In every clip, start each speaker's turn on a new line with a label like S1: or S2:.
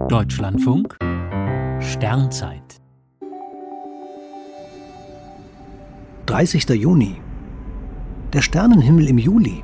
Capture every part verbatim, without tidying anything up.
S1: Deutschlandfunk Sternzeit
S2: dreißigster Juni. Der Sternenhimmel im Juli.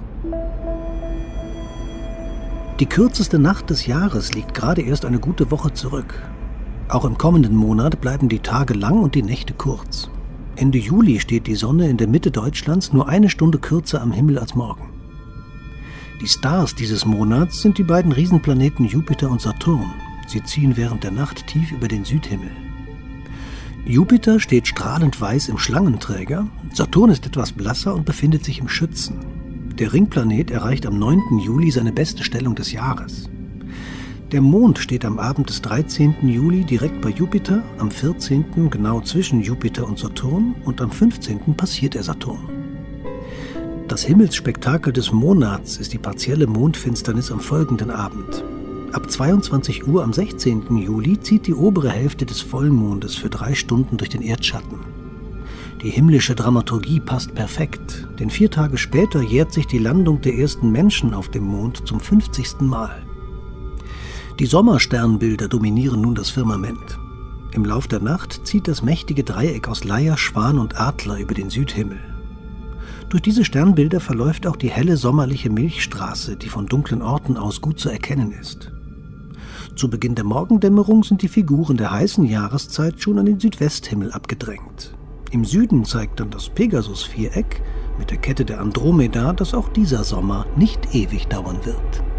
S2: Die kürzeste Nacht des Jahres liegt gerade erst eine gute Woche zurück. Auch im kommenden Monat bleiben die Tage lang und die Nächte kurz. Ende Juli steht die Sonne in der Mitte Deutschlands nur eine Stunde kürzer am Himmel als morgen. Die Stars dieses Monats sind die beiden Riesenplaneten Jupiter und Saturn. Sie ziehen während der Nacht tief über den Südhimmel. Jupiter steht strahlend weiß im Schlangenträger, Saturn ist etwas blasser und befindet sich im Schützen. Der Ringplanet erreicht am neunten Juli seine beste Stellung des Jahres. Der Mond steht am Abend des dreizehnten Juli direkt bei Jupiter, am vierzehnten genau zwischen Jupiter und Saturn und am fünfzehnten passiert er Saturn. Das Himmelsspektakel des Monats ist die partielle Mondfinsternis am folgenden Abend. Ab zweiundzwanzig Uhr am sechzehnten Juli zieht die obere Hälfte des Vollmondes für drei Stunden durch den Erdschatten. Die himmlische Dramaturgie passt perfekt, denn vier Tage später jährt sich die Landung der ersten Menschen auf dem Mond zum fünfzigsten Mal. Die Sommersternbilder dominieren nun das Firmament. Im Lauf der Nacht zieht das mächtige Dreieck aus Leier, Schwan und Adler über den Südhimmel. Durch diese Sternbilder verläuft auch die helle sommerliche Milchstraße, die von dunklen Orten aus gut zu erkennen ist. Zu Beginn der Morgendämmerung sind die Figuren der heißen Jahreszeit schon an den Südwesthimmel abgedrängt. Im Süden zeigt dann das Pegasus-Viereck mit der Kette der Andromeda, dass auch dieser Sommer nicht ewig dauern wird.